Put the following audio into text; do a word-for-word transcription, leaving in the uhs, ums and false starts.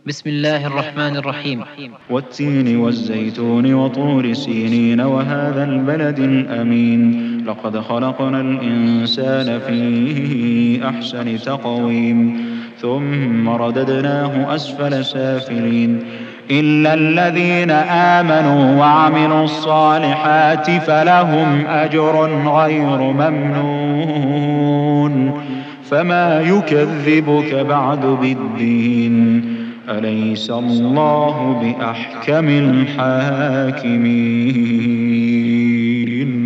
بسم الله الرحمن الرحيم. والتين والزيتون وطور سينين وهذا البلد الأمين لقد خلقنا الإنسان في أحسن تقويم ثم رددناه أسفل سافلين إلا الذين آمنوا وعملوا الصالحات فلهم أجر غير ممنون فما يكذبك بعد بالدين أليس الله بأحكم الحاكمين.